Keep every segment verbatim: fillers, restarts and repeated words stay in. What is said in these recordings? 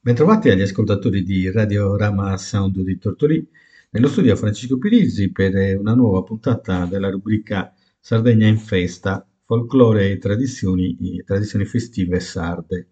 Bentrovati agli ascoltatori di Radiorama Sound di Tortolì. Nello studio Francesco Pirizzi per eh, una nuova puntata della rubrica Sardegna in festa, folklore e tradizioni, eh, tradizioni festive sarde.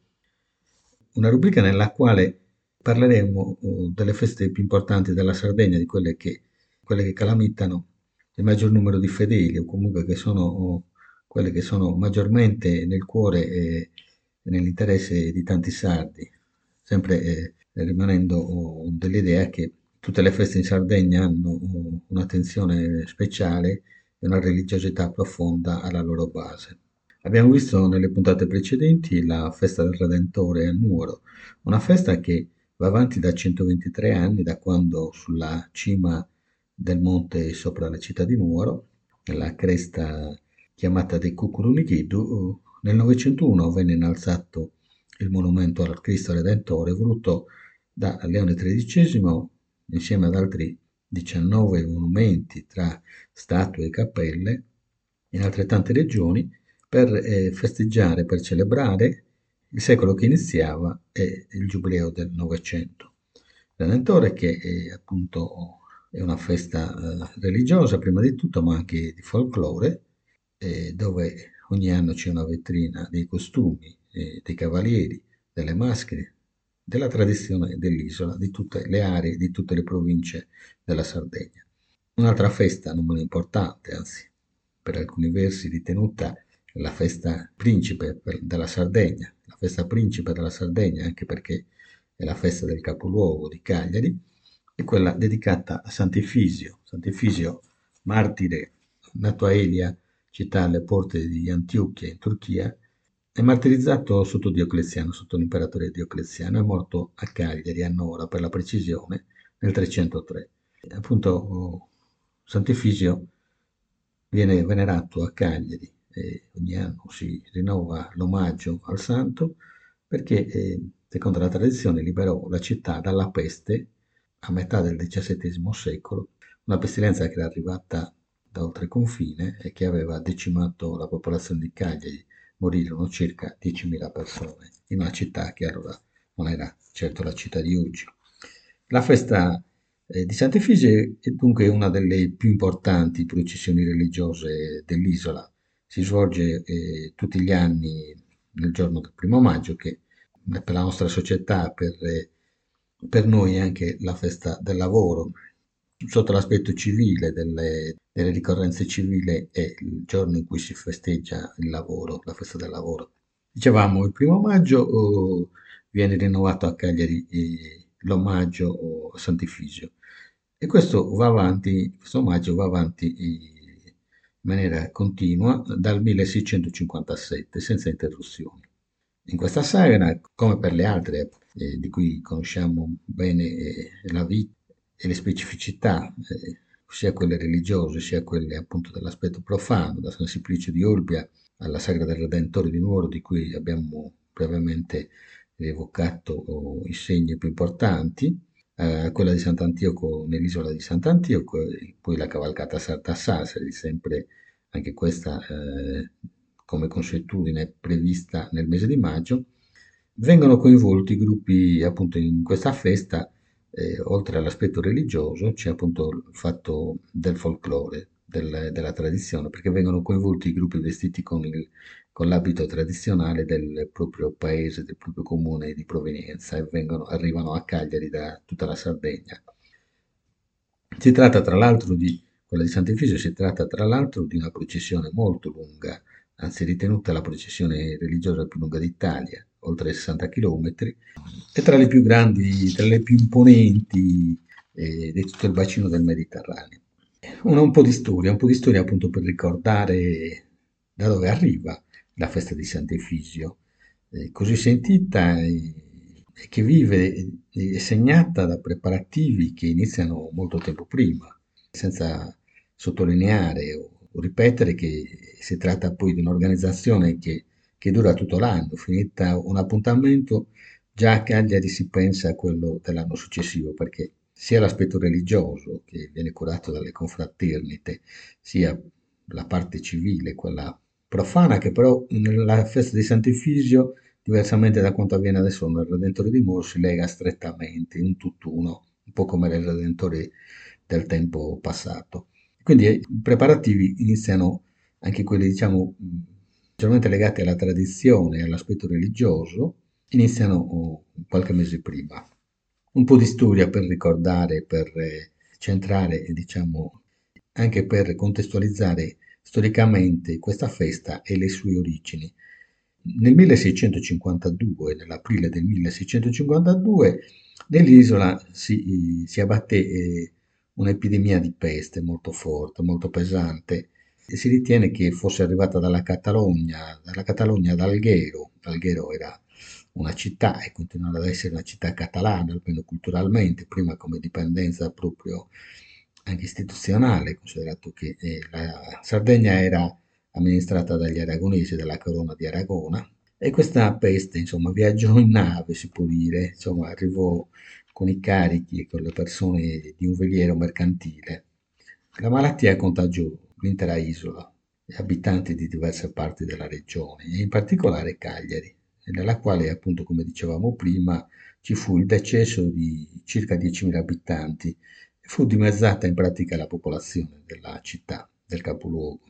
Una rubrica nella quale parleremo eh, delle feste più importanti della Sardegna, di quelle che, quelle che calamitano il maggior numero di fedeli o comunque che sono oh, quelle che sono maggiormente nel cuore e nell'interesse di tanti sardi, sempre eh, rimanendo oh, dell'idea che tutte le feste in Sardegna hanno oh, un'attenzione speciale e una religiosità profonda alla loro base. Abbiamo visto nelle puntate precedenti la festa del Redentore a Nuoro, una festa che va avanti da centoventitré anni, da quando sulla cima del monte sopra la città di Nuoro, nella cresta chiamata dei Cucurunichidu, nel novecentouno venne innalzato il monumento al Cristo Redentore voluto da Leone tredicesimo insieme ad altri diciannove monumenti tra statue e cappelle in altrettante regioni per eh, festeggiare, per celebrare il secolo che iniziava e il giubileo del Novecento. Redentore che è appunto è una festa eh, religiosa prima di tutto, ma anche di folklore, eh, dove ogni anno c'è una vetrina dei costumi, eh, dei cavalieri, delle maschere, della tradizione dell'isola, di tutte le aree, di tutte le province della Sardegna. Un'altra festa non meno importante, anzi per alcuni versi ritenuta la festa principe per- della Sardegna, la festa principe della Sardegna anche perché è la festa del capoluogo di Cagliari, è quella dedicata a Sant'Efisio. Sant'Efisio, martire, nato a Elia, città alle porte di Antiochia in Turchia, è martirizzato sotto Diocleziano, sotto l'imperatore Diocleziano, è morto a Cagliari, a Nora per la precisione, nel trecentotre. Appunto, oh, Sant'Efisio viene venerato a Cagliari e ogni anno si rinnova l'omaggio al santo perché, eh, secondo la tradizione, liberò la città dalla peste a metà del diciassettesimo secolo, una pestilenza che era arrivata da oltreconfine e che aveva decimato la popolazione di Cagliari. Morirono circa diecimila persone in una città che allora non era certo la città di oggi. La festa eh, di Sant'Efisio è dunque una delle più importanti processioni religiose dell'isola. Si svolge eh, tutti gli anni nel giorno del primo maggio, che per la nostra società, per, eh, per noi è anche la festa del lavoro. Sotto l'aspetto civile, delle, delle ricorrenze civili, è il giorno in cui si festeggia il lavoro, la festa del lavoro. Dicevamo, il primo maggio oh, viene rinnovato a Cagliari eh, l'omaggio oh, a Sant'Efisio e questo va avanti, questo omaggio va avanti eh, in maniera continua dal milleseicentocinquantasette senza interruzioni. In questa saga, come per le altre eh, di cui conosciamo bene eh, la vita e le specificità, eh, sia quelle religiose sia quelle appunto dell'aspetto profano, da San Simplicio di Olbia alla Sagra del Redentore di Nuoro, di cui abbiamo brevemente evocato oh, i segni più importanti, eh, quella di Sant'Antioco nell'isola di Sant'Antioco, e poi la cavalcata Sarta Sassari, sempre anche questa eh, come consuetudine prevista nel mese di maggio, vengono coinvolti i gruppi appunto in questa festa, eh, oltre all'aspetto religioso, c'è appunto il fatto del folklore, del- della tradizione, perché vengono coinvolti i gruppi vestiti con il- con l'abito tradizionale del proprio paese, del proprio comune di provenienza e vengono- arrivano a Cagliari da tutta la Sardegna. Si tratta tra l'altro di, quella di Sant'Efisio si tratta tra l'altro di una processione molto lunga, anzi ritenuta la processione religiosa più lunga d'Italia, oltre sessanta chilometri, e tra le più grandi, tra le più imponenti eh, di tutto il bacino del Mediterraneo. Una, un po' di storia, un po' di storia appunto per ricordare da dove arriva la festa di Sant'Efisio, eh, così sentita e, e che vive e è segnata da preparativi che iniziano molto tempo prima, senza sottolineare o, o ripetere che si tratta poi di un'organizzazione che, che dura tutto l'anno, finita un appuntamento, già a Cagliari si pensa a quello dell'anno successivo, perché sia l'aspetto religioso che viene curato dalle confraternite, sia la parte civile, quella profana, che però nella festa di Sant'Efisio diversamente da quanto avviene adesso nel Redentore di Muro, si lega strettamente, un tutt'uno, un po' come nel Redentore del tempo passato. Quindi eh, i preparativi iniziano, anche quelli diciamo mh, maggiormente legati alla tradizione e all'aspetto religioso, iniziano oh, qualche mese prima. Un po' di storia per ricordare, per eh, centrare, eh, diciamo, anche per contestualizzare storicamente questa festa e le sue origini. Nel milleseicentocinquantadue, nell'aprile del milleseicentocinquantadue, nell'isola si, si abbatté eh, un'epidemia di peste molto forte, molto pesante, e si ritiene che fosse arrivata dalla Catalogna, dalla Catalogna ad Alghero. Alghero era una città e continuava ad essere una città catalana, almeno culturalmente, prima come dipendenza proprio anche istituzionale, considerato che eh, la Sardegna era amministrata dagli aragonesi della Corona di Aragona, e questa peste, insomma, viaggiò in nave, si può dire, insomma, arrivò con i carichi e con le persone di un veliero mercantile. La malattia contagiò l'intera isola e abitanti di diverse parti della regione, e in particolare Cagliari, nella quale, appunto, come dicevamo prima, ci fu il decesso di circa diecimila abitanti e fu dimezzata in pratica la popolazione della città, del capoluogo.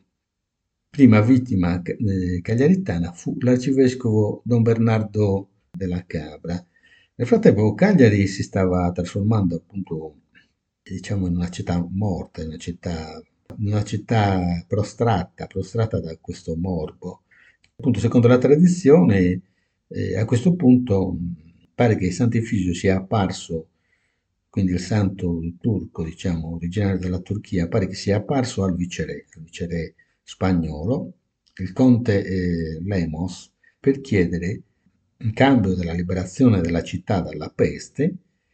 Prima vittima eh, cagliaritana fu l'arcivescovo Don Bernardo della Cabra. Nel frattempo Cagliari si stava trasformando appunto, diciamo, in una città morta, in una città, in una città prostrata, prostrata da questo morbo. Appunto, secondo la tradizione, eh, a questo punto mh, pare che Sant'Efisio sia apparso, quindi il santo turco, diciamo, originario della Turchia, pare che sia apparso al viceré, al viceré spagnolo, il conte eh, Lemos, per chiedere, in cambio della liberazione della città dalla peste,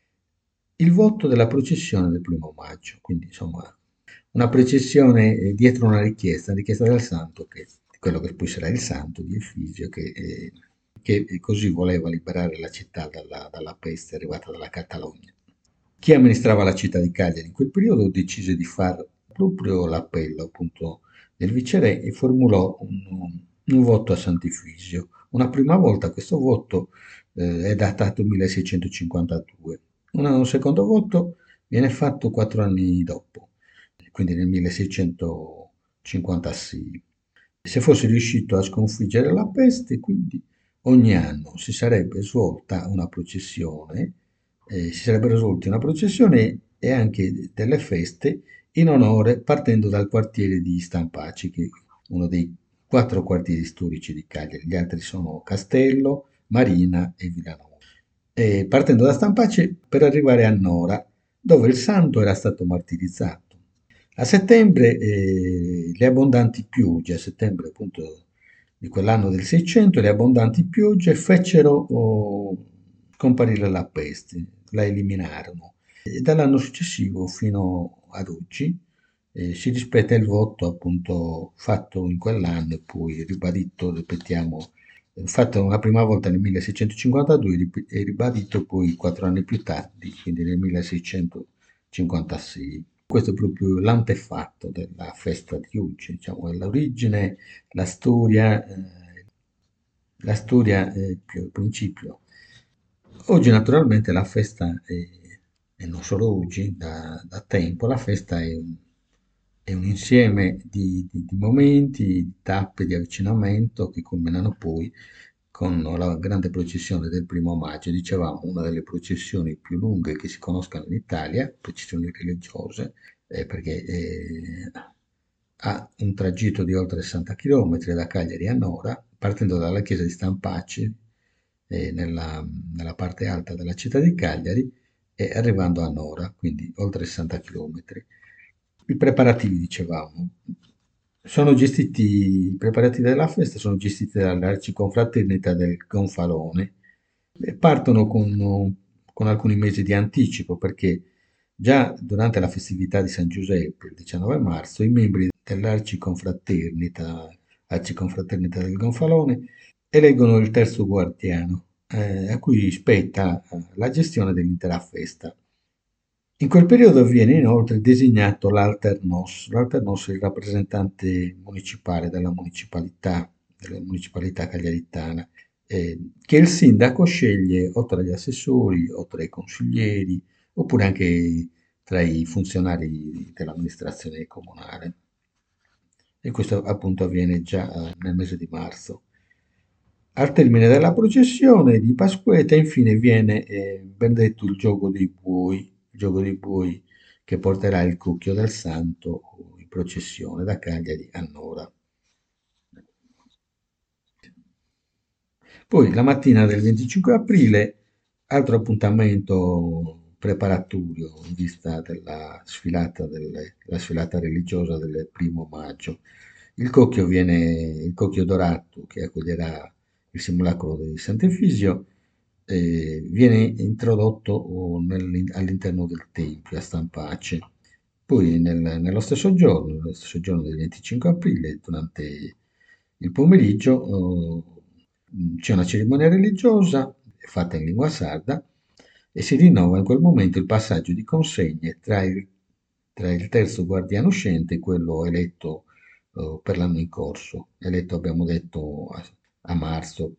il voto della processione del primo maggio. Quindi, insomma, una processione eh, dietro una richiesta, una richiesta del santo, che, quello che poi sarà il santo di Efisio, che, eh, che così voleva liberare la città dalla, dalla peste arrivata dalla Catalogna. Chi amministrava la città di Cagliari in quel periodo decise di fare proprio l'appello appunto del viceré e formulò un, un voto a Sant'Efisio. Una prima volta questo voto eh, è datato milleseicentocinquantadue, un, un secondo voto viene fatto quattro anni dopo, quindi nel milleseicentocinquantasei. Se fosse riuscito a sconfiggere la peste, quindi ogni anno si sarebbe svolta una processione, eh, si sarebbero svolte una processione e anche delle feste in onore, partendo dal quartiere di Stampaci, che è uno dei quattro quartieri storici di Cagliari. Gli altri sono Castello, Marina e Villanova. E partendo da Stampaci per arrivare a Nora, dove il santo era stato martirizzato. A settembre eh, le abbondanti piogge, a settembre appunto di quell'anno del seicento, le abbondanti piogge fecero oh, scomparire la peste, la eliminarono. E dall'anno successivo fino ad oggi eh, si rispetta il voto appunto fatto in quell'anno e poi ribadito, ripetiamo, eh, fatto una prima volta nel milleseicentocinquantadue e ribadito poi quattro anni più tardi, quindi nel milleseicentocinquantasei. Questo è proprio l'antefatto della festa di oggi, diciamo, è l'origine, la storia, eh, la storia è più il principio. Oggi naturalmente la festa è, e non solo oggi, da, da tempo, la festa è un, è un insieme di, di- di momenti, di tappe di avvicinamento che culminano poi con la grande processione del primo maggio, dicevamo una delle processioni più lunghe che si conoscano in Italia, processioni religiose, eh, perché eh, ha un tragitto di oltre sessanta chilometri da Cagliari a Nora, partendo dalla chiesa di Stampaci, eh, nella, nella parte alta della città di Cagliari, e arrivando a Nora, quindi oltre sessanta chilometri. I preparativi, dicevamo, sono gestiti, i preparativi della festa sono gestiti dall'Arciconfraternita del Gonfalone e partono con, con alcuni mesi di anticipo perché già durante la festività di San Giuseppe, il diciannove marzo, i membri dell'Arciconfraternita Arciconfraternita del Gonfalone eleggono il terzo guardiano, eh, a cui spetta eh, la gestione dell'intera festa. In quel periodo viene inoltre designato l'Alternos. L'Alternos è il rappresentante municipale della municipalità, della municipalità cagliaritana, eh, che il sindaco sceglie o tra gli assessori o tra i consiglieri oppure anche tra i funzionari dell'amministrazione comunale. E questo appunto avviene già eh, nel mese di marzo. Al termine della processione di Pasquetta, infine, viene eh, benedetto il gioco dei buoi, il gioco dei buoi che porterà il cucchio del santo in processione da Cagliari a Nora. Poi la mattina del venticinque aprile, altro appuntamento preparatorio in vista della sfilata, delle- la sfilata religiosa del primo maggio. Il cocchio viene, il cocchio dorato che accoglierà il simulacro di Sant'Efisio, eh, viene introdotto oh, nell'in- all'interno del tempio a Stampace. Poi nel- nello stesso giorno, nello stesso giorno del venticinque aprile, durante il pomeriggio, oh, c'è una cerimonia religiosa fatta in lingua sarda e si rinnova in quel momento il passaggio di consegne tra il, tra il terzo guardiano uscente e quello eletto eh, per l'anno in corso, eletto abbiamo detto a, a marzo,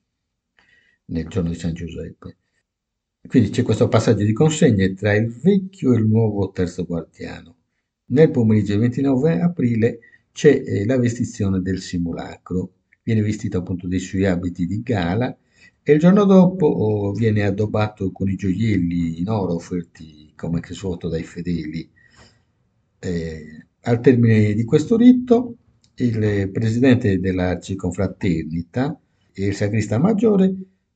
nel giorno di San Giuseppe. Quindi c'è questo passaggio di consegne tra il vecchio e il nuovo terzo guardiano. Nel pomeriggio del ventinove aprile c'è eh, la vestizione del simulacro, viene vestito appunto dei suoi abiti di gala e il giorno dopo oh, viene addobbato con i gioielli in oro offerti come cresuoto dai fedeli. Eh, al termine di questo rito, il presidente dell'Arciconfraternita e il sagrista maggiore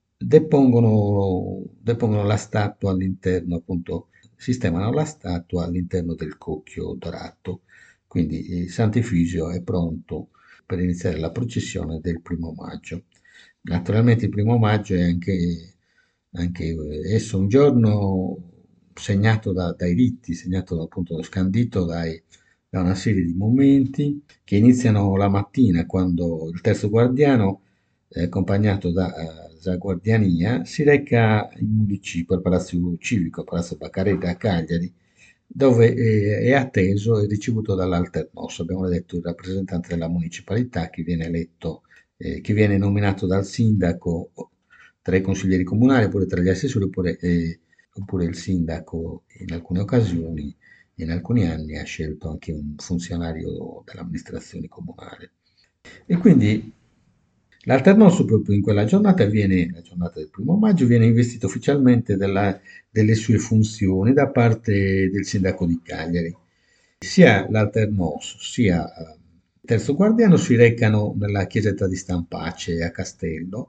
depongono, depongono la statua all'interno, appunto, sistemano la statua all'interno del cocchio dorato. Quindi il Sant'Efisio è pronto per iniziare la processione del primo maggio. Naturalmente il primo maggio è anche, anche eh, esso un giorno segnato da- dai riti, segnato appunto, scandito dai- da una serie di momenti che iniziano la mattina quando il terzo guardiano, eh, accompagnato da eh, Zaguardiania, si reca in municipio al Palazzo Civico, Palazzo Baccaretta a Cagliari, dove eh, è atteso e ricevuto dall'Alternos, abbiamo detto il rappresentante della municipalità che viene eletto, eh, che viene nominato dal sindaco tra i consiglieri comunali, oppure tra gli assessori, oppure, eh, oppure il sindaco in alcune occasioni, in alcuni anni ha scelto anche un funzionario dell'amministrazione comunale. E quindi l'alternanza proprio in quella giornata viene, la giornata del primo maggio, viene investito ufficialmente della- delle sue funzioni da parte del sindaco di Cagliari. Sia l'Alternos sia eh, il Terzo Guardiano si recano nella chiesetta di Stampace a Castello,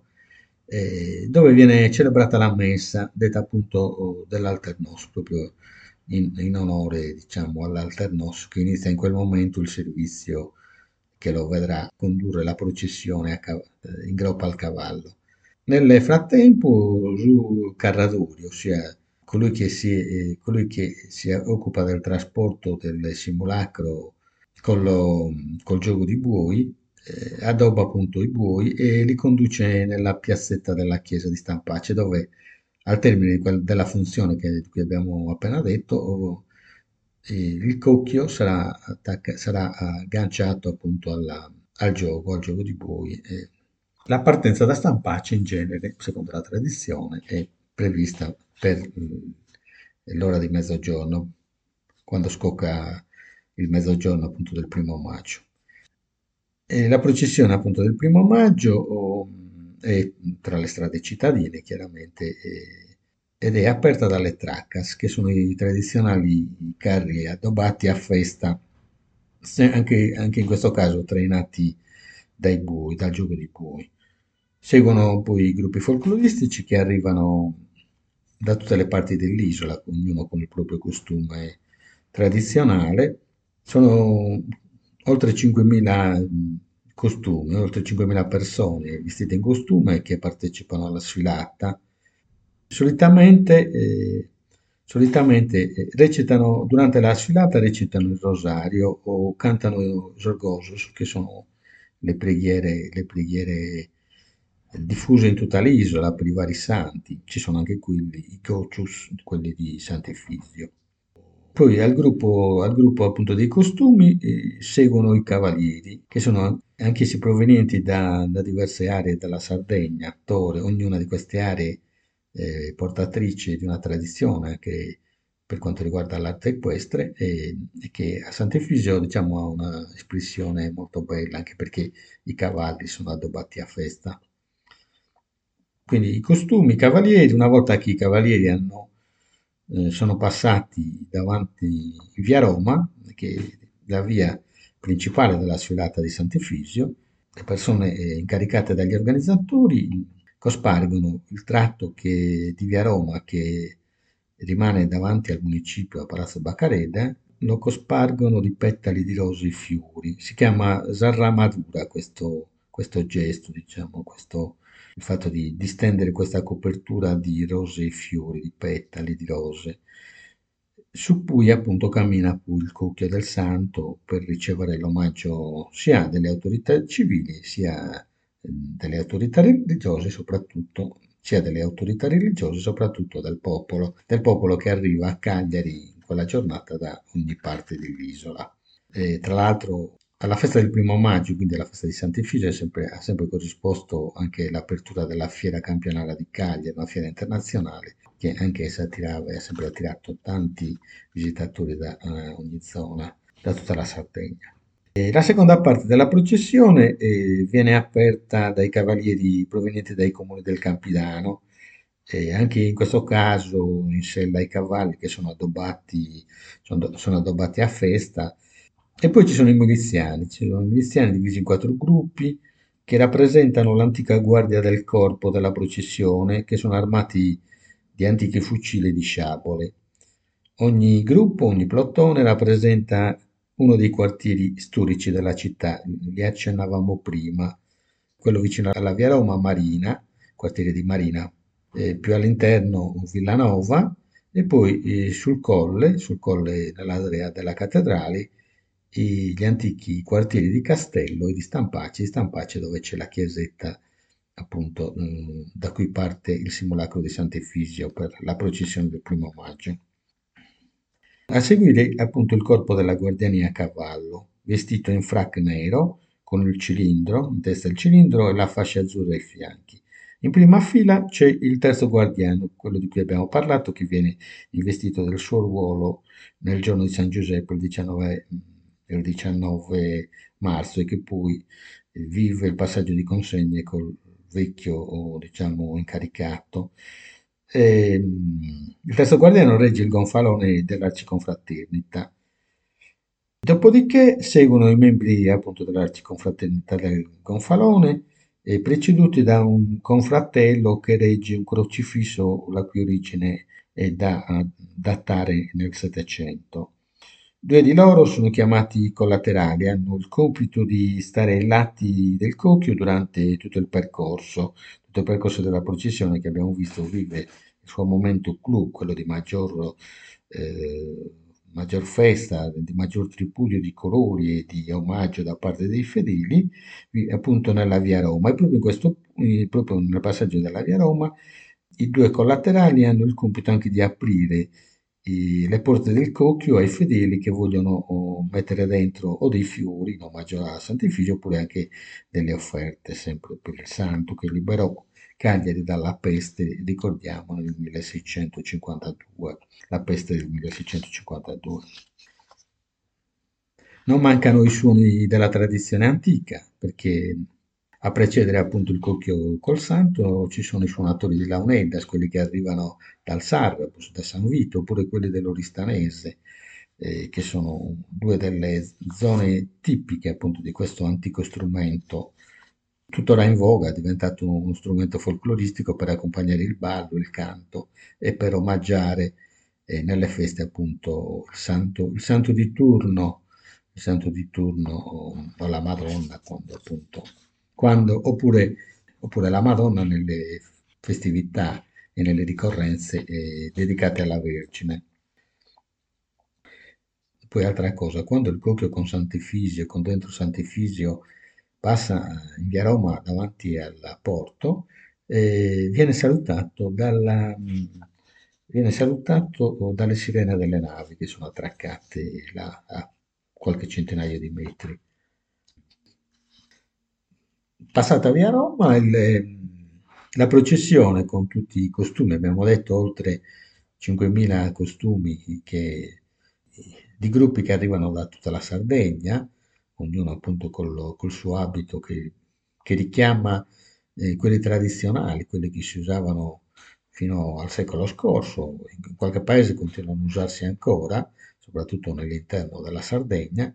eh, dove viene celebrata la messa, detta appunto oh, dell'Alternos, proprio in, in onore, diciamo, all'Alternos, che inizia in quel momento il servizio che lo vedrà condurre la processione a cav- eh, in groppa al cavallo. Nel frattempo, Giù Carradori, ossia colui che si, eh, colui che si occupa del trasporto del simulacro con lo- col gioco di buoi, eh, addobba appunto i buoi e li conduce nella piazzetta della chiesa di Stampace, dove al termine di quel- della funzione che, di cui abbiamo appena detto, oh, eh, il cocchio sarà, attacca- sarà agganciato appunto alla- al gioco, al gioco di buoi. E la partenza da Stampace in genere, secondo la tradizione, è prevista per mm, l'ora di mezzogiorno, quando scocca il mezzogiorno appunto del primo maggio. E la processione appunto del primo maggio oh, è tra le strade cittadine, chiaramente, eh, ed è aperta dalle traccas, che sono i tradizionali carri addobbati a festa, se- anche, anche in questo caso trainati dai bui, dal gioco di bui. Seguono poi i gruppi folcloristici che arrivano da tutte le parti dell'isola, ognuno con il proprio costume tradizionale. Sono oltre cinquemila costumi, oltre cinquemila persone vestite in costume che partecipano alla sfilata. Solitamente, eh, solitamente eh, recitano, durante la sfilata recitano il rosario o cantano i Zorgosos, che sono le preghiere, le preghiere diffuse in tutta l'isola per i vari santi. Ci sono anche quelli, i Gocius, quelli di Sant'Efisio. Poi al gruppo, al gruppo appunto dei costumi eh, seguono i cavalieri, che sono anch'essi provenienti da, da diverse aree della Sardegna, Tore, ognuna di queste aree eh, portatrice di una tradizione anche per quanto riguarda l'arte equestre e, e che a Sant'Efisio diciamo ha una espressione molto bella anche perché i cavalli sono addobbati a festa. Quindi i costumi, i cavalieri, una volta che i cavalieri hanno, eh, sono passati davanti in via Roma, che è la via principale della sfilata di Sant'Efisio, le persone eh, incaricate dagli organizzatori cospargono il tratto che- di via Roma che rimane davanti al municipio, a Palazzo Baccareda, lo cospargono di petali di rose e fiori. Si chiama Zarramadura questo, questo gesto, diciamo, questo il fatto di distendere questa copertura di rose e fiori, di petali di rose, su cui appunto cammina poi il cucchio del santo per ricevere l'omaggio sia delle autorità civili sia eh, delle autorità religiose, soprattutto sia delle autorità religiose, soprattutto del popolo, del popolo che arriva a Cagliari in quella giornata da ogni parte dell'isola. E, tra l'altro alla festa del primo maggio, quindi alla festa di Sant'Efisio, è sempre- ha sempre corrisposto anche l'apertura della Fiera Campionaria di Cagliari, una fiera internazionale che anch'essa attirava e ha sempre attirato tanti visitatori da eh, ogni zona, da tutta la Sardegna. E la seconda parte della processione eh, viene aperta dai cavalieri provenienti dai comuni del Campidano, e anche in questo caso in sella ai cavalli che sono addobbati, sono, sono addobbati a festa. E poi ci sono i miliziani, ci sono i miliziani divisi in quattro gruppi che rappresentano l'antica guardia del corpo della processione, che sono armati di antichi fucili di sciabole. Ogni gruppo, ogni plotone rappresenta uno dei quartieri storici della città, li accennavamo prima, quello vicino alla via Roma, Marina, quartiere di Marina, eh, più all'interno Villanova e poi eh, sul colle, sul colle dell'area della cattedrale, i- gli antichi quartieri di Castello e di Stampaci, Stampaci dove c'è la chiesetta appunto mh, da cui parte il simulacro di Sant'Efisio per la processione del primo maggio. A seguire appunto il corpo della guardiania a cavallo, vestito in frac nero, con il cilindro, in testa il cilindro e la fascia azzurra ai fianchi. In prima fila c'è il terzo guardiano, quello di cui abbiamo parlato, che viene investito del suo ruolo nel giorno di San Giuseppe, il diciannove, il diciannove marzo, e che poi eh, vive il passaggio di consegne col vecchio, o, diciamo, incaricato. Ehm, il terzo guardiano regge il gonfalone dell'Arciconfraternita. Dopodiché seguono i membri appunto dell'Arciconfraternita del Gonfalone, eh, preceduti da un confratello che regge un crocifisso la cui origine è da a datare nel Settecento. Due di loro sono chiamati collaterali, hanno il compito di stare ai lati del cocchio durante tutto il percorso, tutto il percorso della processione che abbiamo visto vive il suo momento clou, quello di maggior, eh, maggior festa, di maggior tripudio di colori e di omaggio da parte dei fedeli, vi- appunto nella via Roma. E proprio, in questo, eh, proprio nel passaggio della via Roma, i due collaterali hanno il compito anche di aprire i- le porte del cocchio ai fedeli che vogliono oh, mettere dentro o dei fiori in omaggio a Sant'Efigio oppure anche delle offerte, sempre per il santo che liberò Cagliari dalla peste, ricordiamo, nel milleseicentocinquantadue, la peste del milleseicentocinquantadue. Non mancano i suoni della tradizione antica, perché a precedere appunto il cocchio col santo ci sono i suonatori di Launeddas, quelli che arrivano dal Sarrebus, da San Vito, oppure quelli dell'Oristanese, eh, che sono due delle zone tipiche appunto di questo antico strumento, tuttora in voga, è diventato uno strumento folcloristico per accompagnare il ballo, il canto e per omaggiare eh, nelle feste appunto il santo, il santo di turno, il santo di turno o, o la Madonna quando appunto, quando, oppure, oppure la Madonna nelle festività e nelle ricorrenze eh, dedicate alla Vergine. Poi altra cosa, quando il cocchio con Sant'Efisio, con dentro Sant'Efisio, passa in via Roma davanti al porto, eh, viene salutato dalla, mh, viene salutato dalle sirene delle navi che sono attraccate là a qualche centinaio di metri. Passata via Roma, il- la processione con tutti i costumi, abbiamo detto oltre cinquemila costumi che- di gruppi che arrivano da tutta la Sardegna, ognuno appunto col, col suo abito che, che richiama eh, quelli tradizionali, quelli che si usavano fino al secolo scorso, in qualche paese continuano a usarsi ancora, soprattutto nell'interno della Sardegna,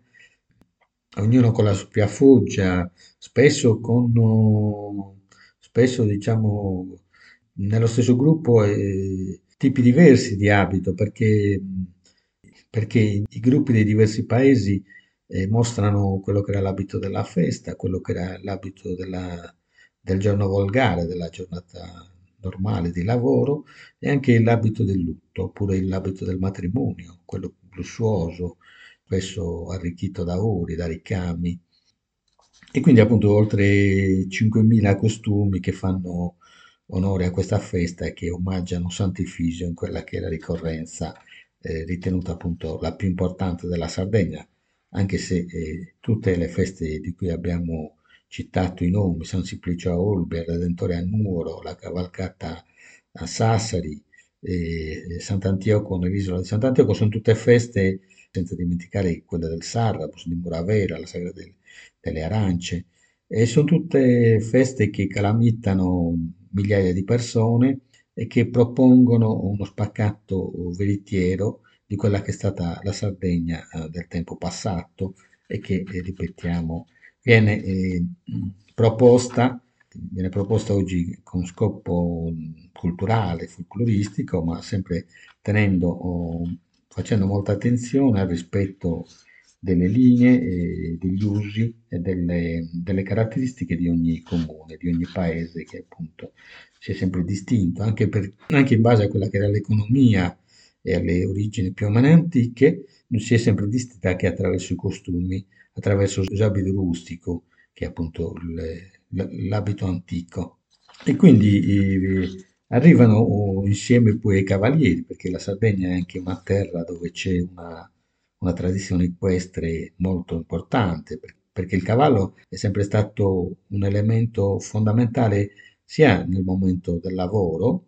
ognuno con la propria foggia, spesso con, oh, spesso diciamo, nello stesso gruppo eh, tipi diversi di abito, perché, perché i gruppi dei diversi paesi eh, mostrano quello che era l'abito della festa, quello che era l'abito della- del giorno volgare, della giornata normale di lavoro e anche l'abito del lutto, oppure l'abito del matrimonio, quello lussuoso, spesso arricchito da ori, da ricami. E quindi appunto oltre cinquemila costumi che fanno onore a questa festa e che omaggiano Sant'Ifigio in quella che è la ricorrenza eh, ritenuta appunto la più importante della Sardegna, anche se eh, tutte le feste di cui abbiamo citato i nomi, San Simplicio a Olbia, il Redentore a Nuoro, la cavalcata a Sassari, eh, Sant'Antioco nell'isola di Sant'Antioco, sono tutte feste, senza dimenticare quelle del Sarrabus, di Muravera, la Sagra del- delle Arance, e sono tutte feste che calamitano migliaia di persone e che propongono uno spaccato veritiero di quella che è stata la Sardegna eh, del tempo passato e che, eh, ripetiamo, viene eh, proposta, viene proposta oggi con scopo mh, culturale, folcloristico, ma sempre tenendo, o, facendo molta attenzione al rispetto delle linee, e degli usi e delle, delle caratteristiche di ogni comune, di ogni paese che appunto si è sempre distinto, anche, per- anche in base a quella che era l'economia e alle origini più o meno antiche, non si è sempre distinta anche attraverso i costumi, attraverso l'abito rustico, che è appunto il- l- l'abito antico. E quindi eh, arrivano oh, insieme poi ai cavalieri, perché la Sardegna è anche una terra dove c'è una, una tradizione equestre molto importante, per- perché il cavallo è sempre stato un elemento fondamentale sia nel momento del lavoro,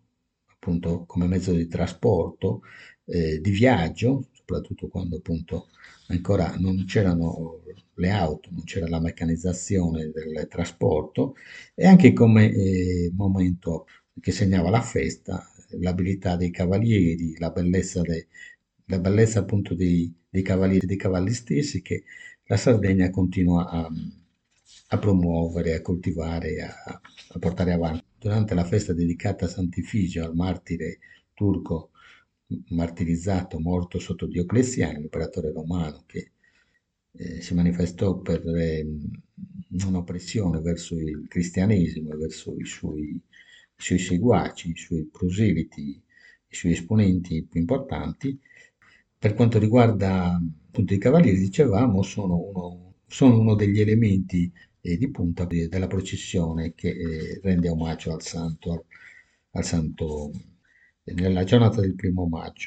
appunto come mezzo di trasporto, eh, di viaggio, soprattutto quando appunto ancora non c'erano le auto, non c'era la meccanizzazione del trasporto, e anche come eh, momento che segnava la festa, l'abilità dei cavalieri, la bellezza, de- la bellezza appunto dei, dei cavalieri e dei cavalli stessi che la Sardegna continua a, a promuovere, a coltivare, a, a portare avanti. Durante la festa dedicata a Sant'Ifigio, al martire turco martirizzato, morto sotto Diocleziano, l'imperatore romano, che eh, si manifestò per eh, un'oppressione verso il cristianesimo e verso i suoi, i suoi seguaci, i suoi proseliti, i suoi esponenti più importanti. Per quanto riguarda appunto i cavalieri, dicevamo, sono uno, sono uno degli elementi eh, di punta de- della processione che eh, rende omaggio al santo, al, al santo eh, nella giornata del primo maggio.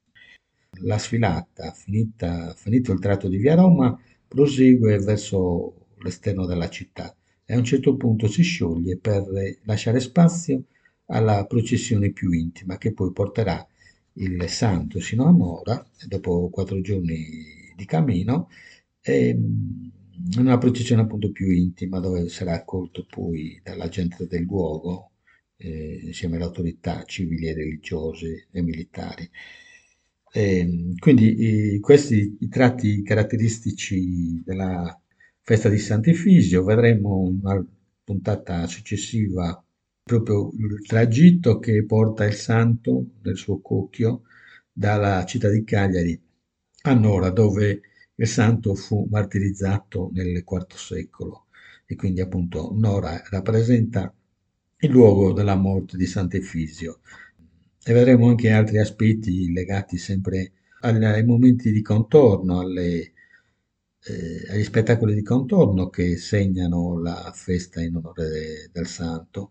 La sfilata, finita- finito il tratto di via Roma, prosegue verso l'esterno della città e a un certo punto si scioglie per lasciare spazio alla processione più intima che poi porterà il santo sino a Nora, e dopo quattro giorni di cammino, e, mh, in una processione appunto più intima dove sarà accolto poi dalla gente del luogo, eh, insieme alle autorità civili e religiose e militari. E, quindi i- questi i tratti caratteristici della festa di Sant'Efisio, vedremo in una puntata successiva proprio il tragitto che porta il santo nel suo cocchio dalla città di Cagliari a Nora, dove il santo fu martirizzato nel quarto secolo e quindi appunto Nora rappresenta il luogo della morte di Sant'Efisio. E vedremo anche altri aspetti legati sempre al- ai momenti di contorno, alle, eh, agli spettacoli di contorno che segnano la festa in onore de- del santo.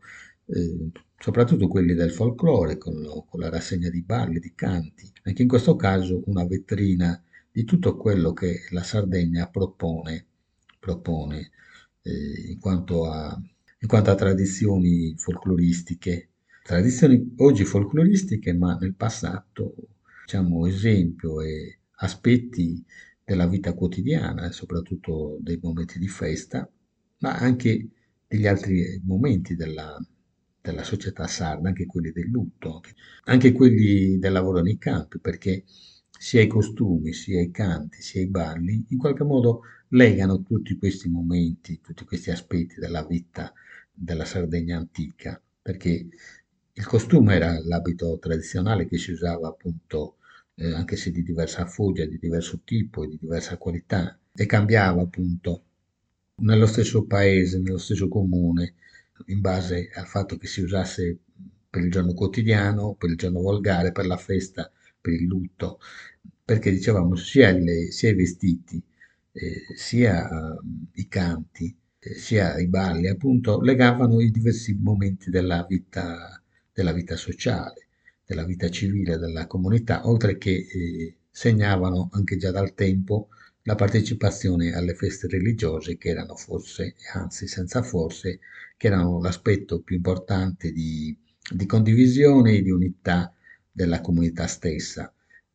eh, soprattutto quelli del folklore, con, lo- con la rassegna di balli, di canti. Anche in questo caso una vetrina di tutto quello che la Sardegna propone, propone eh, in quanto a, in quanto a tradizioni folcloristiche. Tradizioni oggi folcloristiche, ma nel passato, diciamo, esempio e aspetti della vita quotidiana, e soprattutto dei momenti di festa, ma anche degli altri momenti della, della società sarda, anche quelli del lutto, anche, anche quelli del lavoro nei campi, perché sia i costumi, sia i canti, sia i balli, in qualche modo legano tutti questi momenti, tutti questi aspetti della vita della Sardegna antica, perché il costume era l'abito tradizionale che si usava appunto, eh, anche se di diversa foggia, di diverso tipo e di diversa qualità, e cambiava appunto nello stesso paese, nello stesso comune, in base al fatto che si usasse per il giorno quotidiano, per il giorno volgare, per la festa, per il lutto, perché dicevamo sia, le- sia i vestiti, eh, sia eh, i canti, eh, sia i balli, appunto, legavano i diversi momenti della vita, della vita sociale, della vita civile della comunità, oltre che eh, segnavano anche già dal tempo la partecipazione alle feste religiose che erano forse, anzi senza forse, che erano l'aspetto più importante di, di condivisione e di unità della comunità stessa.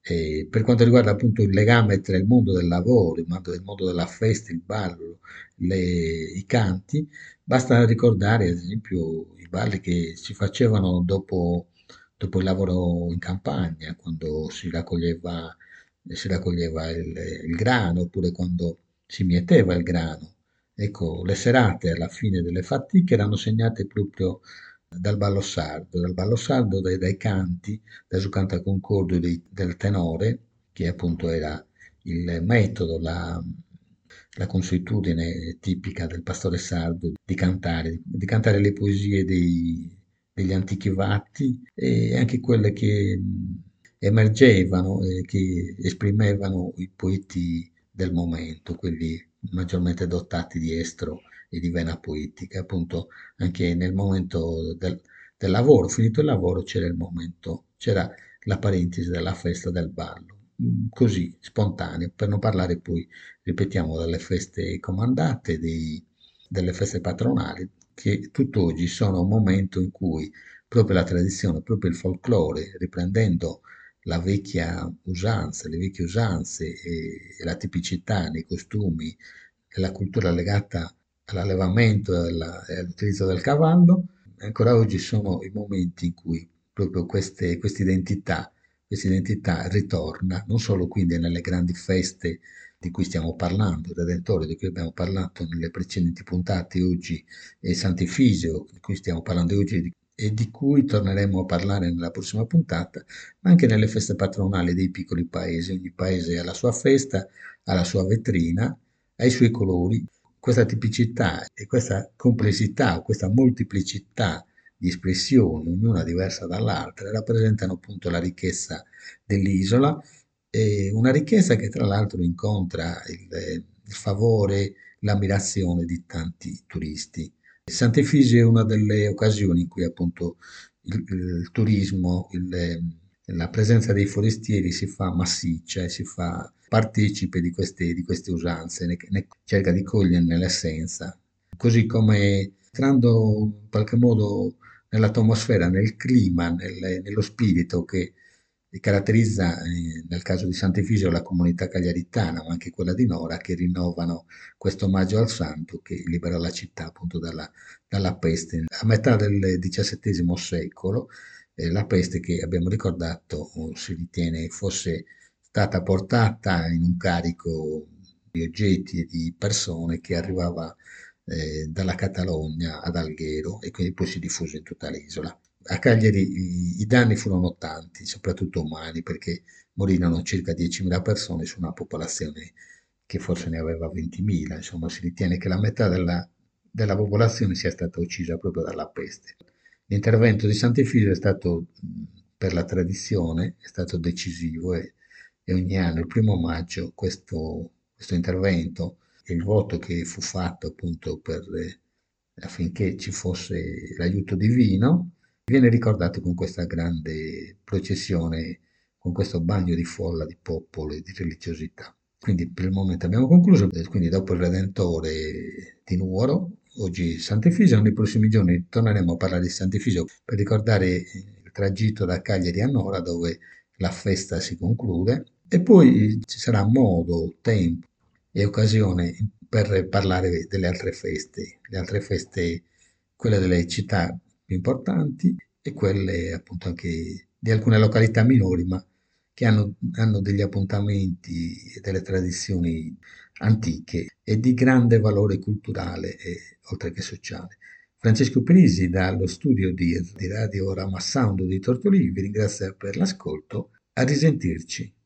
E per quanto riguarda appunto il legame tra il mondo del lavoro, il mondo, il mondo della festa, il ballo, le- i canti, basta ricordare ad esempio i balli che si facevano dopo, dopo il lavoro in campagna, quando si raccoglieva, si raccoglieva il, il grano, oppure quando si mieteva il grano. Ecco, le serate alla fine delle fatiche erano segnate proprio dal ballo sardo, dal ballo sardo, dai, dai canti, dal su canta concordo dei- del tenore, che appunto era il metodo, la, la consuetudine tipica del pastore sardo di cantare, di cantare le poesie dei- degli antichi vatti e anche quelle che mh, emergevano e che esprimevano i poeti del momento, quelli maggiormente dotati di estro e di vena poetica. Appunto, anche nel momento del, del lavoro, finito il lavoro, c'era il momento, c'era la parentesi della festa del ballo, mm, così spontaneo, per non parlare poi, ripetiamo, delle feste comandate, dei- delle feste patronali, che tutt'oggi sono un momento in cui proprio la tradizione, proprio il folklore, riprendendo la vecchia usanza, le vecchie usanze e, e la tipicità nei costumi e la cultura legata all'allevamento e alla- e all'utilizzo del cavallo, ancora oggi sono i momenti in cui proprio queste, questa identità, questa identità ritorna, non solo quindi nelle grandi feste di cui stiamo parlando, il Redentore di cui abbiamo parlato nelle precedenti puntate oggi, e Sant'Efisio di cui stiamo parlando oggi e di cui torneremo a parlare nella prossima puntata, ma anche nelle feste patronali dei piccoli paesi. Ogni paese ha la sua festa, ha la sua vetrina, ha i suoi colori. Questa tipicità e questa complessità, questa molteplicità di espressioni, ognuna diversa dall'altra, rappresentano appunto la ricchezza dell'isola, e una ricchezza che tra l'altro incontra il, il favore, l'ammirazione di tanti turisti. Sant'Efisio è una delle occasioni in cui appunto il, il turismo, il, la presenza dei forestieri si fa massiccia e si fa partecipe di queste, di queste usanze, ne, ne cerca di coglierne l'essenza, così come entrando in qualche modo nell'atmosfera, nel clima, nel- nello spirito che caratterizza, eh, nel caso di Sant'Efisio, la comunità cagliaritana, ma anche quella di Nora, che rinnovano questo omaggio al santo che libera la città appunto dalla, dalla peste. A metà del diciassettesimo secolo, eh, la peste che abbiamo ricordato oh, si ritiene fosse stata portata in un carico di oggetti e di persone che arrivava eh, dalla Catalogna ad Alghero e quindi poi si diffuse in tutta l'isola. A Cagliari i, i danni furono tanti, soprattutto umani, perché morirono circa diecimila persone su una popolazione che forse ne aveva ventimila, insomma si ritiene che la metà della, della popolazione sia stata uccisa proprio dalla peste. L'intervento di Sant'Efisio è stato, mh, per la tradizione, è stato decisivo e, e ogni anno, il primo maggio, questo, questo intervento e il voto che fu fatto appunto per, eh, affinché ci fosse l'aiuto divino, viene ricordato con questa grande processione, con questo bagno di folla di popolo e di religiosità. Quindi per il momento abbiamo concluso, eh, quindi dopo il Redentore di Nuoro, oggi Sant'Efisio, nei prossimi giorni torneremo a parlare di Sant'Efisio per ricordare il tragitto da Cagliari a Nora dove la festa si conclude e poi ci sarà modo, tempo e occasione per parlare delle altre feste, le altre feste, quelle delle città più importanti e quelle appunto anche di alcune località minori, ma che hanno, hanno degli appuntamenti e delle tradizioni antiche e di grande valore culturale e oltre che sociale. Francesco Penisi dallo studio di, di Radio Rama Sound di Tortolì vi ringrazio per l'ascolto, a risentirci.